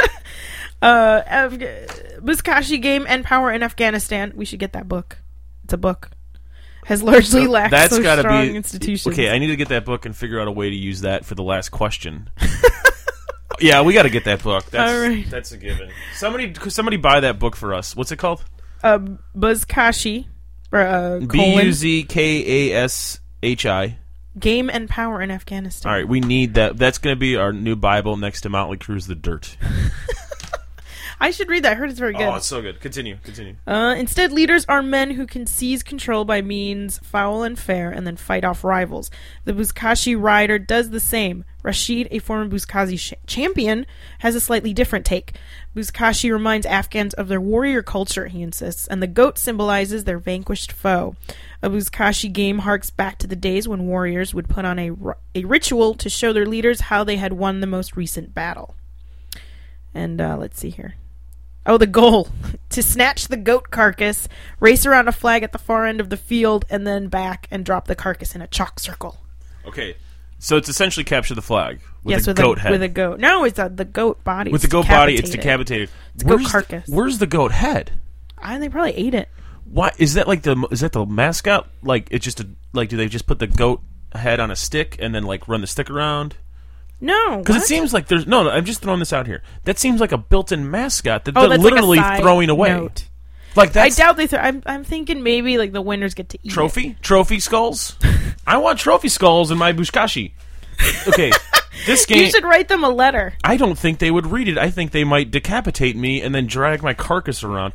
Buzkashi Game and Power in Afghanistan. We should get that book. It's a book. Has largely lacked That's so gotta strong be, institutions. Okay, I need to get that book and figure out a way to use that for the last question. Yeah, we got to get that book. That's, all right. That's a given. Somebody buy that book for us. What's it called? Buzkashi. Buzkashi. Game and Power in Afghanistan. All right, we need that. That's going to be our new Bible next to Motley Crue's The Dirt. I should read that. I heard it's very good. Oh, it's so good. Continue. Instead, leaders are men who can seize control by means foul and fair and then fight off rivals. The Buzkashi rider does the same. Rashid, a former Buzkashi champion, has a slightly different take. Buzkashi reminds Afghans of their warrior culture, he insists, and the goat symbolizes their vanquished foe. A Buzkashi game harks back to the days when warriors would put on a ritual to show their leaders how they had won the most recent battle. And let's see here. Oh, the goal. To snatch the goat carcass, race around a flag at the far end of the field, and then back and drop the carcass in a chalk circle. Okay. So it's essentially capture the flag with a with goat head. With a goat. No, it's the goat body. With the goat body, it's decapitated. It's a goat carcass. Where's the goat head? They probably ate it. Why is that? Is that the mascot? Like it's just do they just put the goat head on a stick and then like run the stick around? No, because it seems like there's no. I'm just throwing this out here. That seems like a built-in mascot that they're literally like throwing away. Note. Like that's, I doubt they. I'm thinking maybe like the winners get to eat trophy skulls. I want trophy skulls in my Buzkashi. Okay, this game. You should write them a letter. I don't think they would read it. I think they might decapitate me and then drag my carcass around.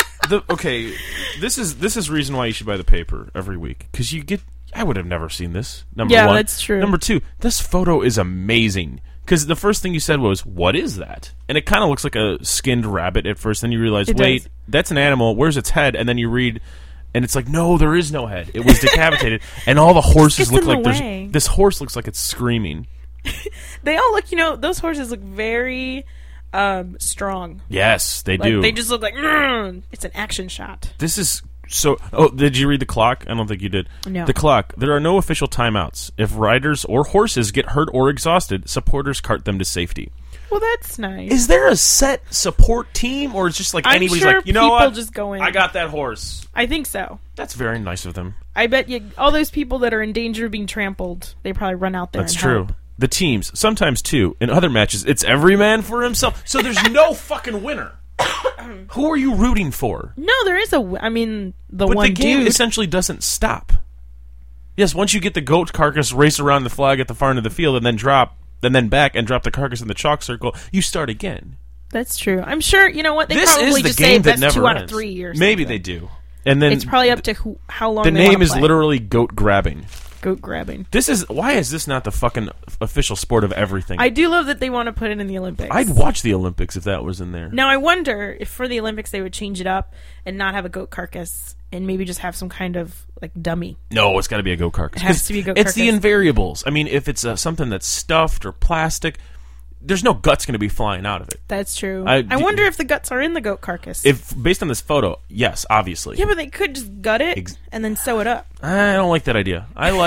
This is reason why you should buy the paper every week because you get. I would have never seen this. Number one. That's true. Number two, this photo is amazing. Because the first thing you said was, what is that? And it kind of looks like a skinned rabbit at first. Then you realize, wait, that's an animal. Where's its head? And then you read, and it's like, no, there is no head. It was decapitated. And all the horses look like this horse looks like it's screaming. They all look, those horses look very strong. Yes, they do. They just look like, it's an action shot. This is... So, did you read the clock? I don't think you did. No. The clock. There are no official timeouts. If riders or horses get hurt or exhausted, supporters cart them to safety. Well, that's nice. Is there a set support team, or is just like anybody's sure like, you know what? Just go in. I got that horse. I think so. That's very nice of them. I bet you all those people that are in danger of being trampled, they probably run out there. That's true. Help. The teams, sometimes too, in other matches, it's every man for himself. So there's no fucking winner. Who are you rooting for? No, there is one But the game dude essentially doesn't stop. Yes, once you get the goat carcass, race around the flag at the far end of the field, and then back and drop the carcass in the chalk circle, you start again. That's true. I'm sure, you know what, they this probably is the just game say that that's never 2 out of ends. 3 years. Maybe they do. And then it's probably up to how long the they name is play. literally goat grabbing. Goat grabbing. Why is this not the fucking official sport of everything? I do love that they want to put it in the Olympics. I'd watch the Olympics if that was in there. Now I wonder if for the Olympics they would change it up and not have a goat carcass and maybe just have some kind of like dummy. No, it's got to be a goat carcass. It has to be a goat carcass. It's the invariables. I mean, if it's something that's stuffed or plastic, there's no guts going to be flying out of it. That's true. I wonder if the guts are in the goat carcass. If based on this photo, yes, obviously. Yeah, but they could just gut it and then sew it up. I don't like that idea.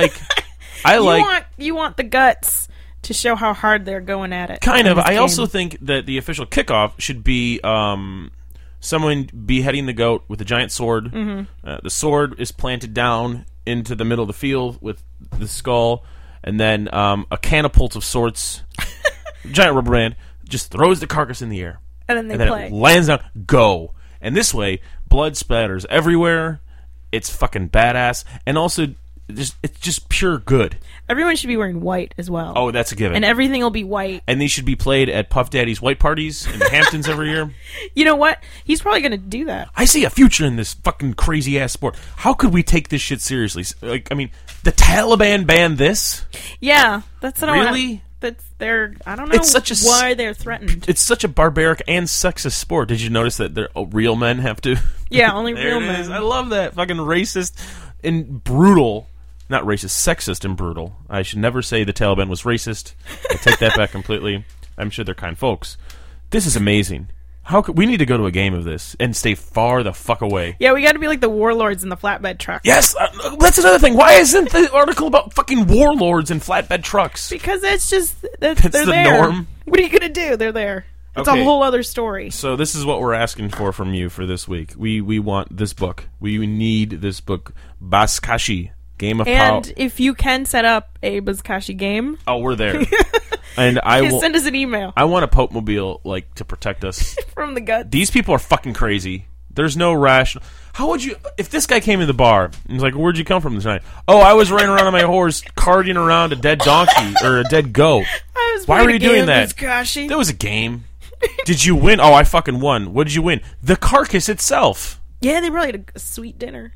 You want the guts to show how hard they're going at it. Kind of. I also think that the official kickoff should be someone beheading the goat with a giant sword. Mm-hmm. The sword is planted down into the middle of the field with the skull, and then a catapult of sorts, giant rubber band, just throws the carcass in the air. And then play. It lands down, go. And this way, blood splatters everywhere. It's fucking badass. And also... it's just pure good. Everyone should be wearing white as well. Oh, that's a given. And everything will be white. And these should be played at Puff Daddy's white parties in the Hamptons every year. You know what? He's probably going to do that. I see a future in this fucking crazy-ass sport. How could we take this shit seriously? Like, I mean, the Taliban banned this? Yeah. That's what really? I don't know why they're threatened. It's such a barbaric and sexist sport. Did you notice that real men have to... Yeah, only real men. Is. I love that. Fucking racist and brutal... Not racist, sexist and brutal. I should never say the Taliban was racist. I take that back completely. I'm sure they're kind folks. This is amazing. How could we need to go to a game of this and stay far the fuck away? Yeah, we got to be like the warlords in the flatbed truck. Yes, that's another thing. Why isn't the article about fucking warlords and flatbed trucks? Because it's just they're the there. norm. What are you gonna do? They're there. It's a whole other story. So this is what we're asking from you for this week. We want this book. We need this book, Buzkashi, Game of Power. And if you can set up a Buzkashi game, we're there. And I will send us an email. I want a Pope Mobile to protect us from the guts. These people are fucking crazy. There's no rational. How would you? If this guy came in the bar and was like, "Where'd you come from this night?" "Oh, I was riding around on my horse, carting around a dead donkey or a dead goat." Why were you doing that? Buzkashi. That was a game. Did you win? "Oh, I fucking won." "What did you win?" "The carcass itself." Yeah, they probably had a sweet dinner.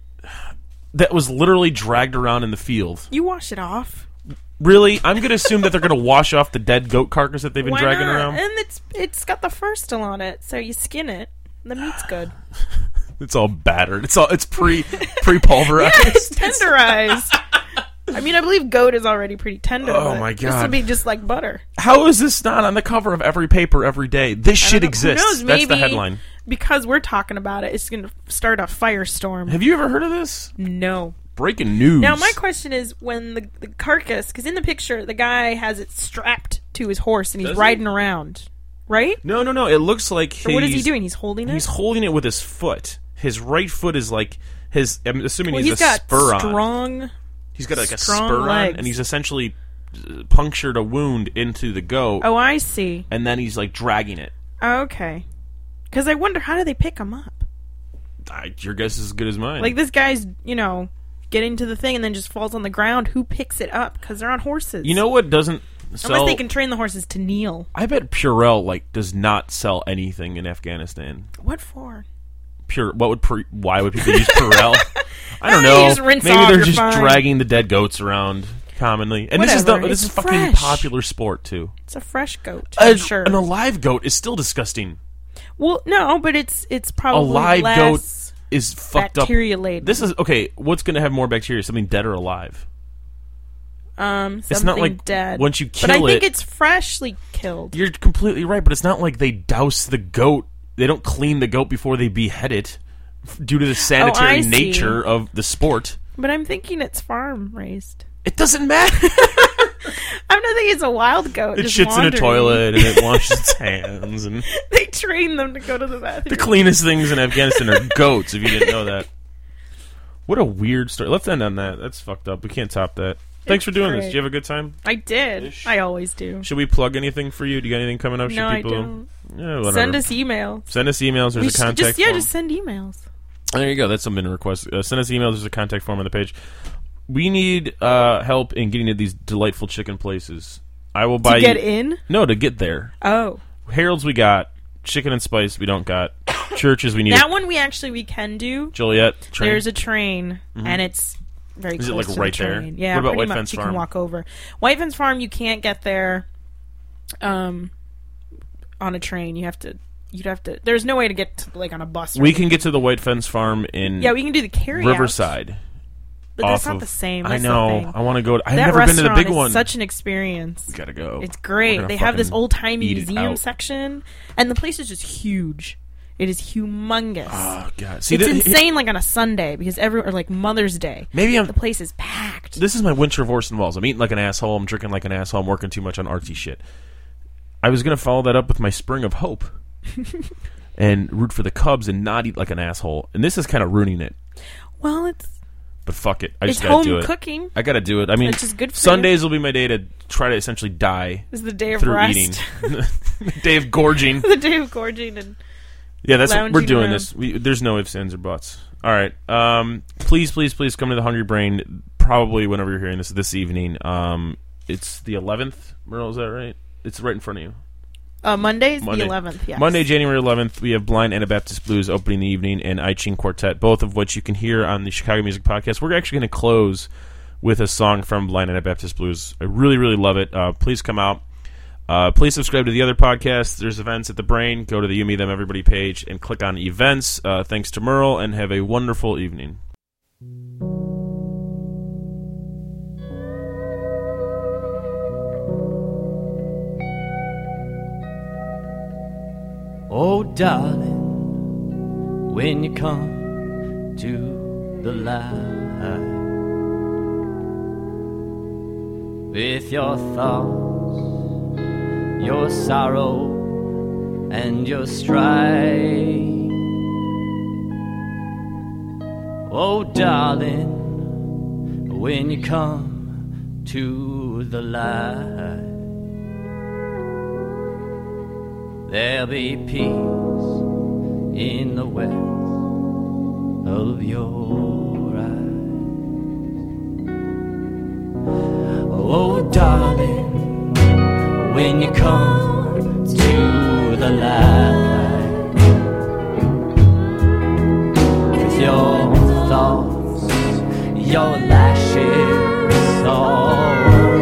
That was literally dragged around in the field. You wash it off. Really? I'm going to assume that they're going to wash off the dead goat carcass that they've been dragging around? And it's got the fur still on it, so you skin it. The meat's good. It's all battered. It's pre-pulverized. Yeah, it's tenderized. I mean, I believe goat is already pretty tender. Oh my god! This would be just like butter. How is this not on the cover of every paper every day? This shit exists. Who knows? Maybe that's the headline. Because we're talking about it, it's going to start a firestorm. Have you ever heard of this? No. Breaking news. Now, my question is, when the carcass, because in the picture, the guy has it strapped to his horse and he's riding around, right? No. It looks like what is he doing? He's holding it? He's holding it with his foot. His right foot is like his... I'm assuming he's got spur on. He's got like a spur legs. on, and he's essentially punctured a wound into the goat. Oh, I see. And then he's like dragging it. Okay. Because I wonder, how do they pick him up? Your guess is as good as mine. Like, this guy's, getting to the thing and then just falls on the ground. Who picks it up? Because they're on horses. You know what doesn't sell? Unless they can train the horses to kneel. I bet Purell does not sell anything in Afghanistan. What for? Why would people use Purell? I don't know. Maybe they're just dragging the dead goats around commonly. And whatever. this is fucking popular sport too. It's a fresh goat. I'm sure. An alive goat is still disgusting. Well, no, but it's probably a live less goat is fucked up. Bacteria-laden. This is okay. What's going to have more bacteria? Something dead or alive? It's not like dead. Once you kill but I think it's freshly killed. You're completely right, but it's not like they douse the goat. They don't clean the goat before they behead it due to the sanitary nature of the sport. But I'm thinking it's farm raised. It doesn't matter. I'm not thinking it's a wild goat. It shits in a toilet and it washes its hands. And they train them to go to the bathroom. The cleanest things in Afghanistan are goats, if you didn't know that. What a weird story. Let's end on that. That's fucked up. We can't top that. Thanks for doing this. Did you have a good time? I did. I always do. Should we plug anything for you? Do you got anything coming up? No, I don't. Yeah, send us emails. There's a contact form. Just send emails. There you go. That's something to request. Send us emails. There's a contact form on the page. We need help in getting to these delightful chicken places. I will buy to get in? No, to get there. Oh. Harold's we got. Chicken and Spice we don't got. Churches we need. That one we can do. Joliet train. There's a train, and it's very close. Is it like right there? Yeah. What about White Fence Farm? You can walk over. White Fence Farm, you can't get there on a train. You'd have to. There's no way to get to, on a bus. We can get to the White Fence Farm in. Yeah, we can do the carry Riverside. But that's not the same. That's I know. The thing. I want to go. I've never been to the big one. It's such an experience. We gotta go. It's great. They have this old timey museum section, and the place is just huge. It is humongous. Oh god! See, it's insane. On a Sunday because Mother's Day. The place is packed. This is my winter of Orson Welles. I'm eating like an asshole. I'm drinking like an asshole. I'm working too much on artsy shit. I was gonna follow that up with my spring of hope, and root for the Cubs and not eat like an asshole. And this is kind of ruining it. Well, it's. But fuck it. I just gotta do it. It's home cooking. I gotta do it. I mean, it's just good for Sundays will be my day to try to essentially die. This is the day of through rest. Eating. The day of gorging. The day of gorging and that's what we're doing. Around. This. There's no ifs, ands, or buts. All right. Please come to the Hungry Brain. Probably whenever you're hearing this evening. It's the 11th. Merle, is that right? It's right in front of you. Monday's the 11th, yes. Monday, January 11th, we have Blind Anabaptist Blues opening the evening and I Ching Quartet, both of which you can hear on the Chicago Music Podcast. We're actually going to close with a song from Blind Anabaptist Blues. I really, really love it. Please come out. Please subscribe to the other podcasts. There's events at the Brain. Go to the You, Me, Them, Everybody page and click on events. Thanks to Merle, and have a wonderful evening. Oh, darling, when you come to the light with your thoughts, your sorrow, and your strife. Oh, darling, when you come to the light, there'll be peace in the west of your eyes. Oh, darling, when you come to the light, with your thoughts, your lashes all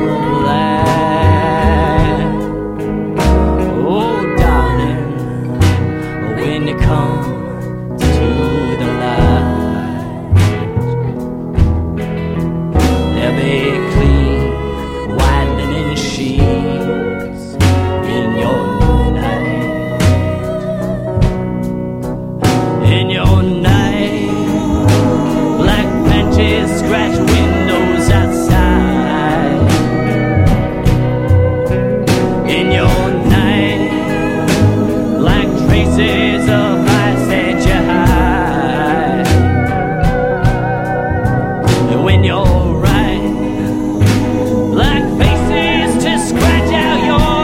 black. Oh, darling, when you come to the light, there'll be clean white linen sheets in your night. In your night, black benches scratch windows outside. In your night, black traces of ice that you hide. And when you're right, black faces to scratch out your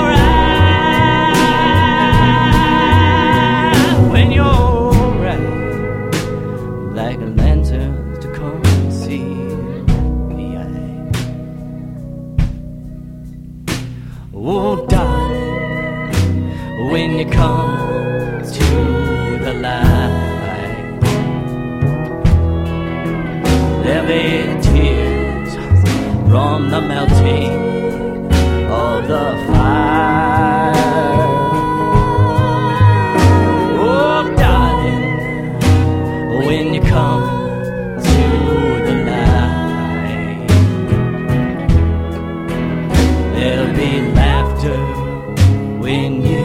eyes. When you're right, like a lantern to conceal the eye. Oh, darling, when you come to the light, there'll be tears from the melting of the fire. Oh, darling, when you come to the light, there'll be laughter when you